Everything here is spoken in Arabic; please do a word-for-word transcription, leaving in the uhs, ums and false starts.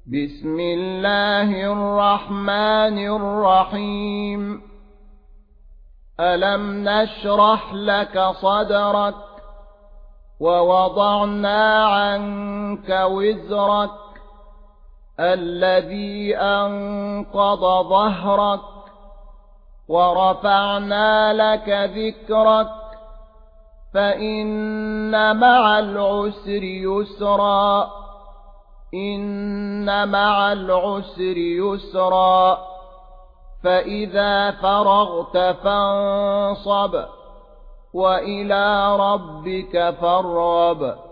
بسم الله الرحمن الرحيم ألم نشرح لك صدرك ووضعنا عنك وزرك الذي أنقض ظهرك ورفعنا لك ذكرك فإن مع العسر يسرا إن مع العسر يسرا فإذا فرغت فانصب وإلى ربك فارغب